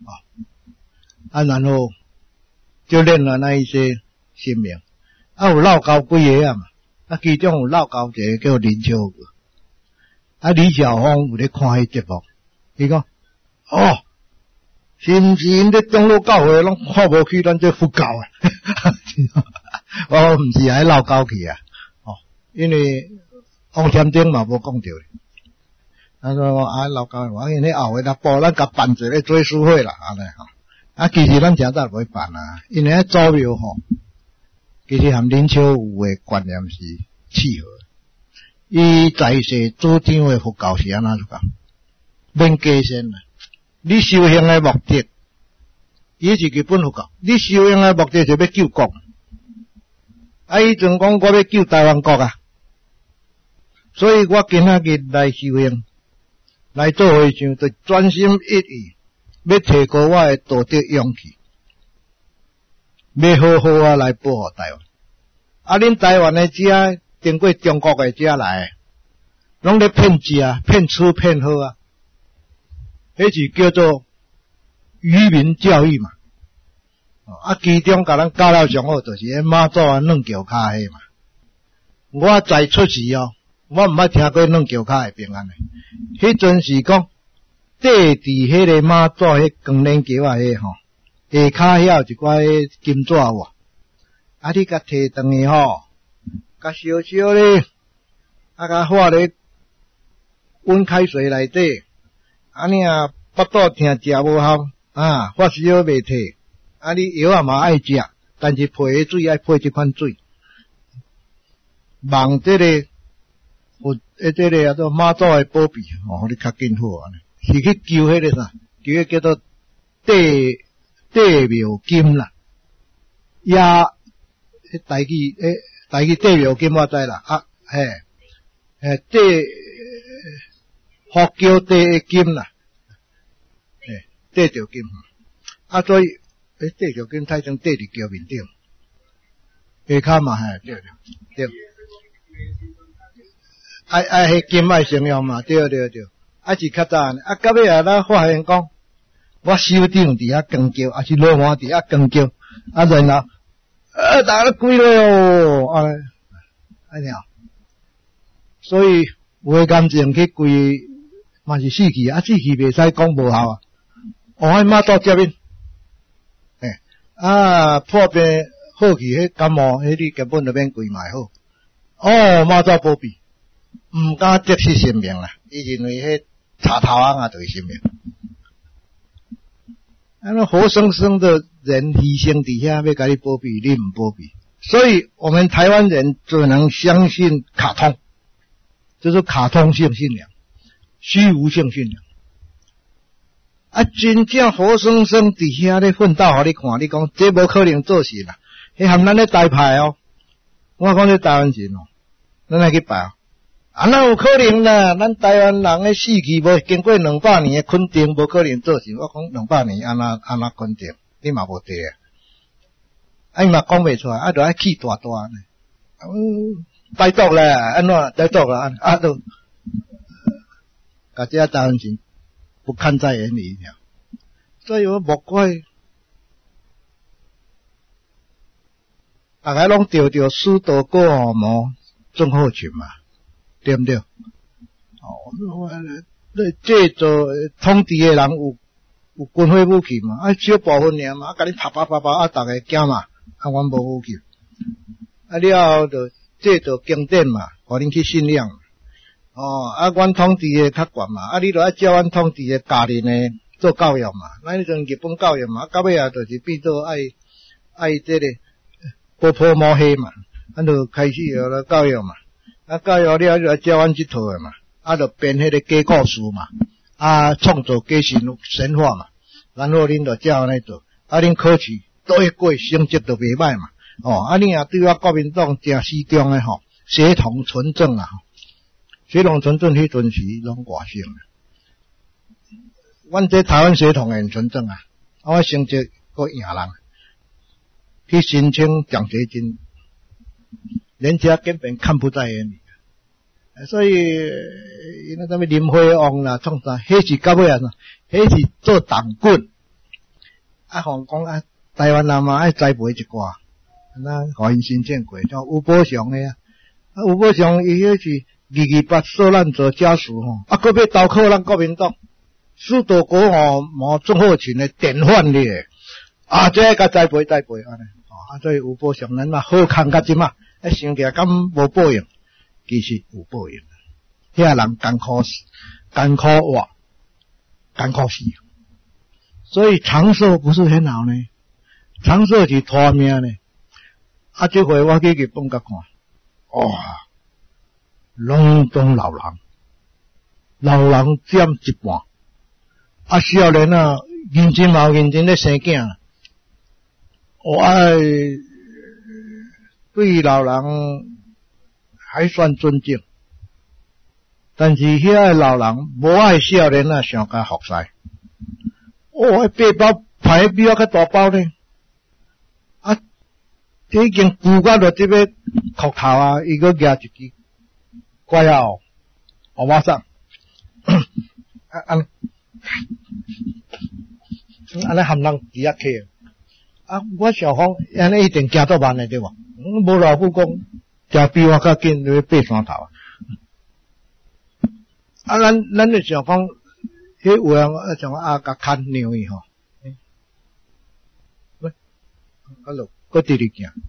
然后就练了那一些新名，有老高几个嘛，其中有老高一个叫林秋个，李小凤有咧看迄节目，伊讲是毋是因咧中路教会拢看无起咱这佛教我毋是爱老高去因为王天丁嘛无讲着。他说老高，我因为后日报咱甲办一个追思会啦，安尼其实咱正早袂办因为祖庙其实含灵丘有诶观念是契合。伊在世主张诶佛教是安怎讲？免加仙你修行诶目的，伊是基本佛教。你修行诶目的是要救国，伊阵讲我要救台湾国所以我今仔日来修行。来做和尚，就专心一意，要提高我的道德勇气，要好好来保护台湾。恁台湾的遮经过中国的遮来，拢咧骗食、骗吃、骗喝迄是叫做愚民教育嘛。其中甲咱教了上好，就是迄妈祖软桥骹迄嘛。我在出世我毋捌听过软桥骹会平安迄阵是讲缀伫迄个妈祖迄光连桥下骹遐有一块金纸你甲摕转去甲烧烧咧，甲放咧温开水内底，你腹肚疼食无效发烧袂退，你药嘛爱食，但是配的水爱配这款水，望这个。这个做妈祖的保庇你较紧好是去救迄个啥，救迄叫做地庙金啦，台语地庙金我知啦佛教地金啦，地条金所以地条金太成地伫桥面顶，下骹嘛对。迄金爱成用嘛，对，是较早到尾咱发现讲，我首长伫遐光桥，是罗马伫遐光桥，然后大家跪了安尼所以有诶感情去跪嘛是死去死去袂使讲无效迄妈祖接应破病好去迄感冒迄你根本就免跪嘛好妈祖保庇毋敢得失性命啦，伊认为迄插头就是性命。活生生的人牺牲底下要甲你保庇，你毋保庇，所以我们台湾人只能相信卡通，就是卡通性信仰、虚无性信仰。真正活生生底下咧奋斗，互你看，你讲这无可能做事啦，迄含咱咧台派我讲这台湾人咱来去拜哪有可能啦？咱台湾人诶死去无经过200年诶肯定，无可能做事。我讲200年安那肯定，你嘛无对伊嘛讲袂出来，就爱气大歹毒啦，安怎歹毒啦？都甲这台湾人不看在眼里所以我莫怪大家拢着师道过毛种好群嘛。对不对？这做统治的人有军火武器嘛？小部分尔嘛，甲你啪，大家惊嘛，阮无武器。了后就这做经典嘛，互恁去信仰。 阮统治的较悬嘛，你著爱照阮统治的家人呢做教育嘛，咱迄阵日本教育嘛，到尾啊就是变做爱这个波波摸黑嘛，咱就开始了教育嘛，教育了就来照阮这套的嘛，就编迄个假故事嘛，创造假神话嘛，然后恁就照安尼做，恁考试都会过，成绩就袂歹嘛，你也对我国民党正始终的吼，协同纯正啊，协同纯正迄阵时拢外省啊，阮这台湾协同很纯正啊，我成绩够赢人，去申请奖学金，人家根本看不在眼里。所以，那什么林辉旺啦，创啥？迄是到尾啊，迄是做党棍。讲台湾人嘛爱栽培一寡，互因申请过，像吴伯雄的吴伯雄伊迄是228受难者家属吼，搁要投靠咱国民党，许多国郑鹤群的典范咧，这甲栽培安尼，所以吴伯雄咱嘛好康甲即嘛，想起来敢无报应？其实有报应，遐人艰苦活，艰苦死。所以长寿不是很好呢，长寿是拖命呢。这回我去日本甲看，拢总老人占一半。少年啊，认真咧生囝，对老人还算尊敬，但是遐老人无爱少年啊，上加服侍。背包排比我较大包呢，这已经顾到了这个裤头啊，伊个夹一支，怪马上，安尼含人伫遐去，我想讲，安尼一定行到慢的对吧？无老夫讲。行比我较紧，要爬山头咱就想讲，迄有人像甲牵牛伊吼，搁直直行，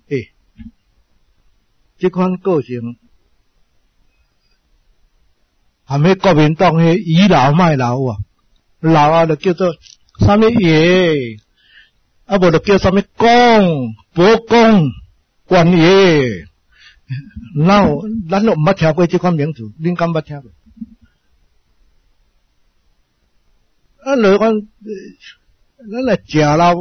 这款个性，含迄国民党迄倚老卖老老就叫做啥物爷，无就叫啥物公、伯公、官爷。咱都毋捌听过这款名字，恁敢捌听过？就讲，咱来食老，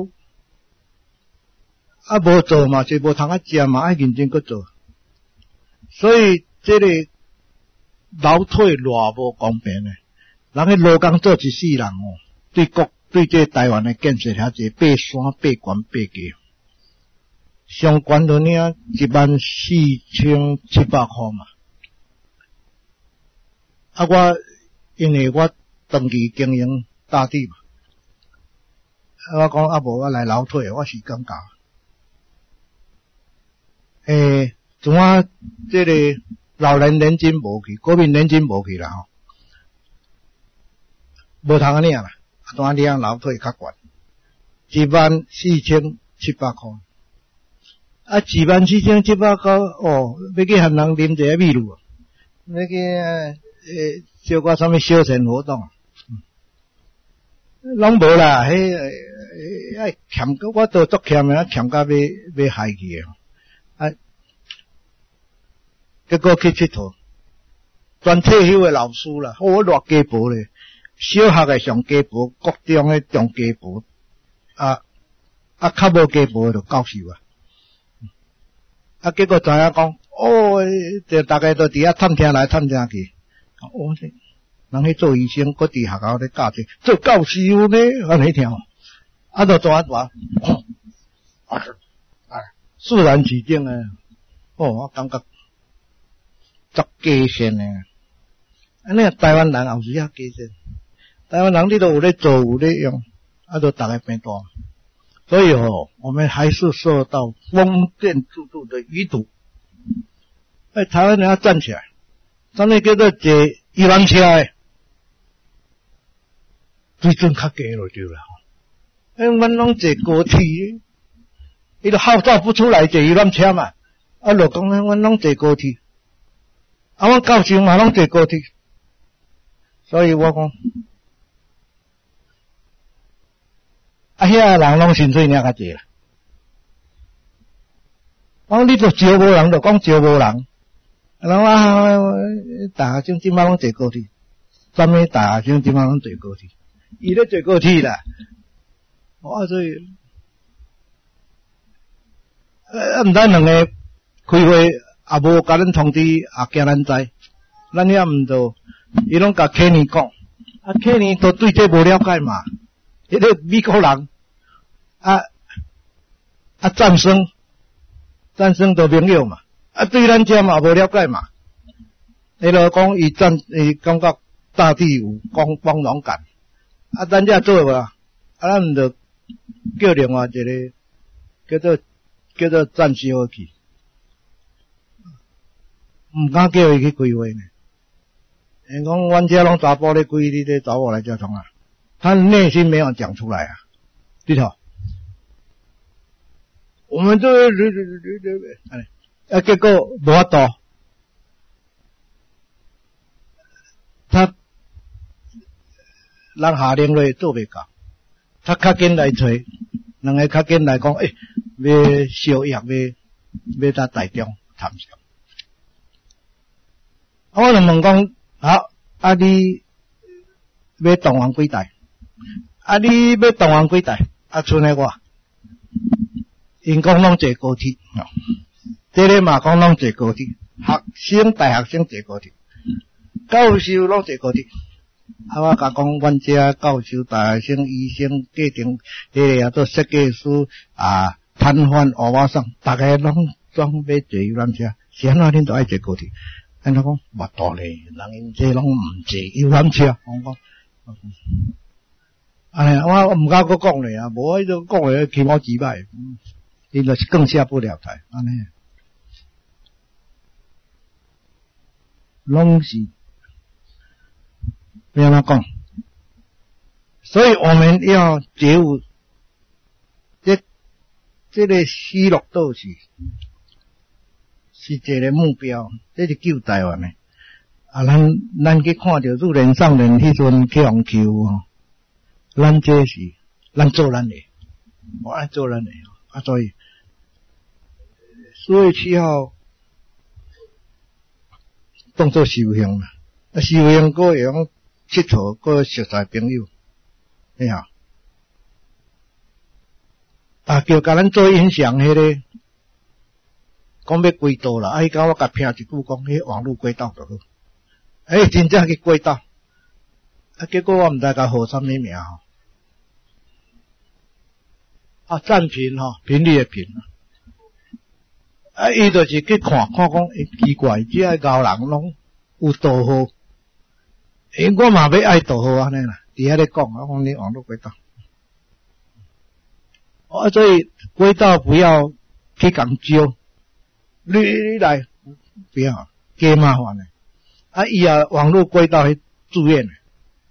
无做嘛，是无通食嘛，爱认真去做。所以这个老退偌无公平呢？人迄劳工做一世人对这台湾的建设遐济爬山、爬悬、爬低。上悬的呢14700块嘛，我因为我长期经营大地嘛，我讲无我来劳退，我是感觉，怎啊这个老人年金无去，国民年金无去啦吼，无通安尼啦，当然劳退较悬，14700块。14700块要去和人啉一个秘鲁，要去小可啥物休闲活动，拢无啦。迄欠个我都足欠的，欠到要害去的。结果去佚佗，全退休的老师啦，偌加薄咧，小学的上加薄，国中的中加薄，较无加薄就教授啊。结果知影讲，就大家都伫遐探听来探听去，人去做医生，搁伫学校咧教这做教师呢，安尼听，就怎啊？肃然起敬啊！我感觉足假善的，安尼台湾人也是遐假善，台湾人你都有咧做有咧用，都大家变大。所以我们还是受到封建制度的余毒。台湾人要站起来，啥物叫做坐游览车的，水准较低就对了。阮拢坐高铁，伊就号召不出来坐游览车嘛。就讲阮拢坐高铁， 啊，阮教授嘛拢坐高铁，所以我讲，啊，遐人拢薪水领较济啦。讲你都招无人，就讲招无人。人啊，大学生即摆拢坐高铁，什么大学生即摆拢坐高铁？伊咧坐高铁啦。所以，毋知两个开会也无甲咱通知，也惊咱知，咱也毋着，伊拢甲客人讲，啊，客人都对这无了解嘛。迄个美国人，战胜都朋友嘛，对咱这嘛无了解嘛。迄落讲伊感觉大地有光荣感，咱这做无啦，咱毋着叫另外一个叫做战修去，毋敢叫伊去开会呢。因讲阮遮拢查甫咧开，你这找我来交通啊？他内心没有讲出来啊，对头。我们结果无法度，他人下令落做袂到，他较紧来找，两个较紧来讲，要小约要到台中谈上。我就问讲，好，你要动员几台？你要动员几台？剩下我。因讲拢坐高铁，这个嘛讲拢坐高铁，大学生坐高铁，教授拢坐高铁。我甲讲，阮遮教授、大学生、医生、家庭，迄个做设计师摊贩、娃娃桑，大家拢总要坐游览车，是安怎恁都爱坐高铁？安怎讲无道理，人因这拢毋坐游览车，我讲。我毋敢搁讲咧啊，无迄种讲咧起我几摆，因就是更下不了台，安尼，拢是不要怎讲，所以我们要觉悟，这个死落倒是一个目标，这是救台湾的。咱去看到入人上人迄阵去互求咱这是咱做咱的，我爱做咱的所以4月7号当作修行啦，修行个会用佚佗个熟识朋友，叫甲咱做影响迄个，讲要轨道啦，甲我甲拼一句讲，迄网络轨道就好。真正去轨道，结果我毋知甲号什么名占频频率的频，伊就是去看讲，奇怪，这高人拢有导号，我嘛要爱导号安尼啦，伫遐咧讲，我讲你网络轨道，所以轨道不要去讲招，你来不要加麻烦的。伊网络轨道去住院的，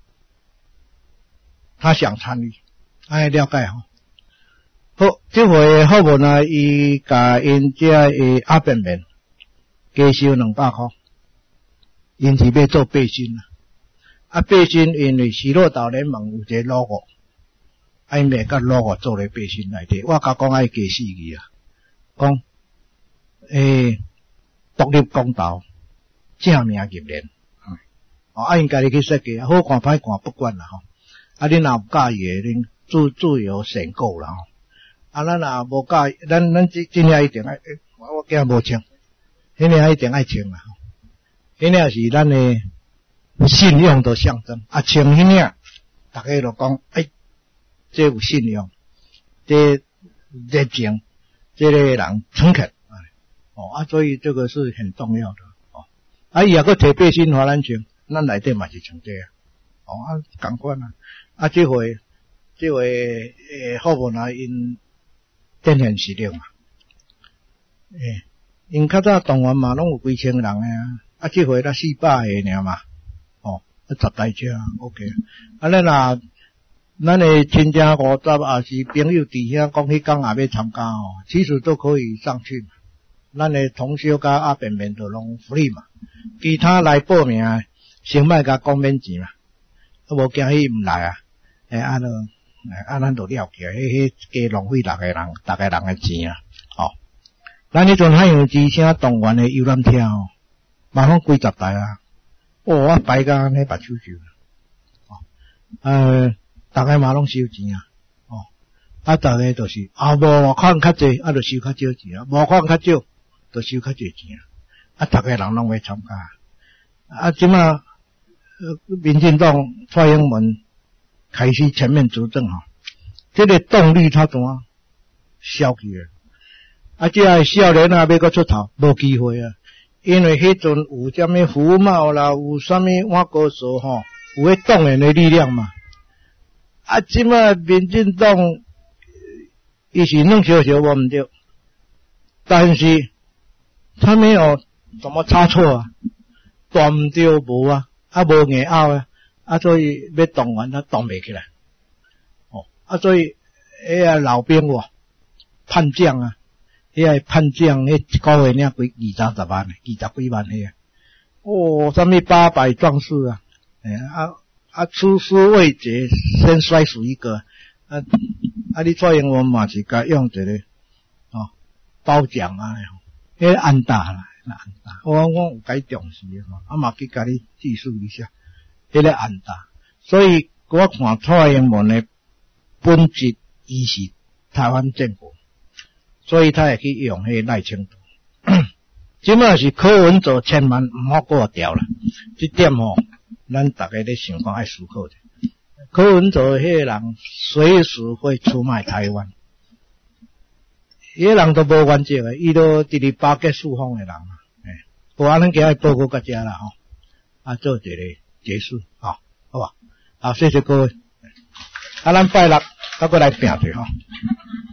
他想参与，了解好，这回好无呢？伊甲因遮的阿扁面加收200块，因是要做背心啦。背心因为喜乐岛联盟有一个 logo， 因袂甲 logo 做咧背心内底，我甲讲爱加4个讲独立公道。正名入联，因家己去设计，好看歹看不管啦恁若有介意的，恁自由选购啦咱若无介意，咱真正一定爱，我惊无穿，迄领一定爱穿啦迄领是咱的信用的象征，穿迄领，大家就讲，这有信用，这热情，这个人诚恳，所以这个是很重要的。伊也搁摕背心互咱穿，咱内底嘛是穿这同款这回好无啦，因电现实力嘛，因较早动员嘛拢有几千人的这回才400个尔嘛，10台车 OK， 咱的亲戚50也是朋友弟兄讲迄天也要参加其实都可以上去嘛，咱的同修甲阿扁面都拢 free 嘛。 其他来报名的先莫甲讲免钱嘛，无惊伊毋来啊，咱就了解，加浪费大家人的钱啊，咱迄阵海洋之声动员的游览车嘛拢几十台啊，我排甲安尼目睭睭，大家嘛拢收钱啊，大家就是无看较济，就收较少钱啊，无看较少，就收较济钱啊，大家人拢要参加，即马民进党蔡英文开始全面执政这个动力差怎啊消去了，这些少年要搁出头，无机会啊，因为迄阵有啥物服贸啦，有啥物换歌手有迄动员的力量嘛，即马民进党伊是弄小小无毋对，但是他没有什么差错啊，大毋对无啊，无硬拗啊，所以要动员他动袂起来，所以老兵叛将啊，叛将一个月领几20万20几万啥物8百壮士啊，出师未捷先摔死一个，你蔡英文嘛是甲用一个褒奖啊，安大啦，我有该重视嘛去甲你记述一下，安大，所以我看蔡英文的本质伊是台湾政府，所以他会去用赖清德。即马是柯文哲千万毋好过掉了，这点咱大家咧想讲爱思考者。柯文哲迄个人随时会出卖台湾，迄个人都无原则的，伊都直直巴结四方的人咱今日报告到这啦做一个结束好吧？好，谢谢各位。咱拜六再过来拼者